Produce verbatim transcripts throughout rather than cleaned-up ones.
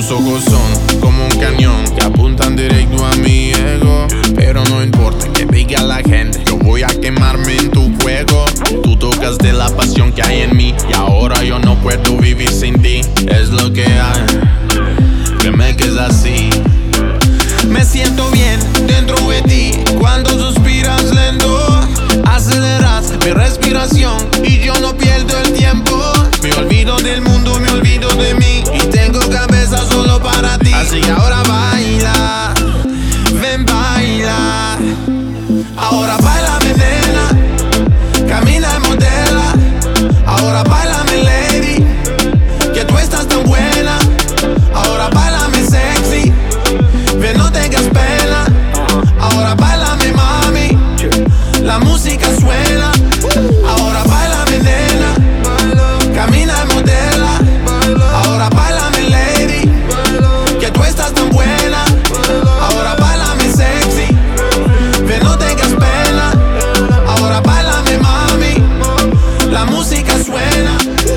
Tus ojos son como un cañón que apuntan directo a mi ego. Pero no importa que diga la gente, yo voy a quemarme en tu fuego. Tú tocas de la pasión que hay en mí y ahora yo no puedo vivir sin ti. Es lo que hay, créeme que es así. Me siento bien dentro de ti cuando suspiras lento. Aceleras mi respiración y yo no pierdo el tiempo. Me olvido del mundo, me olvido de mí y tengo cabeza solo para ti. Así que ahora baila, ven baila. Ahora bailame nena, camina y modela. Ahora bailame lady, que tú estás tan buena. Ahora bailame sexy, ven no tengas pena. Ahora bailame mami, la música suena. Ahora bailame nena, camina y modela. Ahora bailame lady, que tú estás tan buena. Ahora bailame sexy, ven no tengas pena. Ahora bailame mami, la música suena.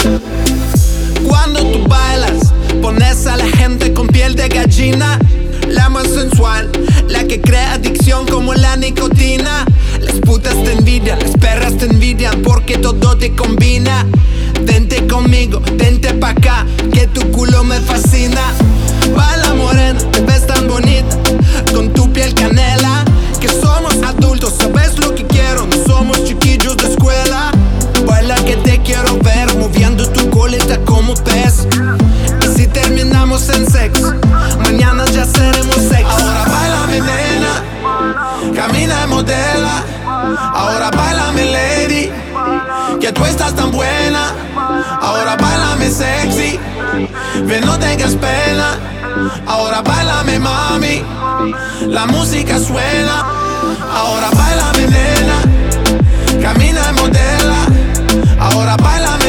Cuando tú bailas, pones a la gente con piel de gallina. La más sensual, la que crea adicción como la nicotina. Las putas te envidian, las perras te envidian porque todo te combina. Vente conmigo, vente pa' acá, que tu culo me fascina. Baila morena, te ves tan bonita, con tu piel canela. Que somos adultos, sabes lo que quiero, no somos chiquillos de escuela. Baila que te quiero ver, moviendo tu colita como pez. Y si terminamos en sexo, mañana ya seremos sexo. Ahora bailame nena, camina y modela. Ahora bailame lady, que tú estás tan buena. Ahora bailame sexy, ven no tengas pena. Ahora bailame mami, la música suena. Ahora bailame nena, camina y modela. Ahora bailame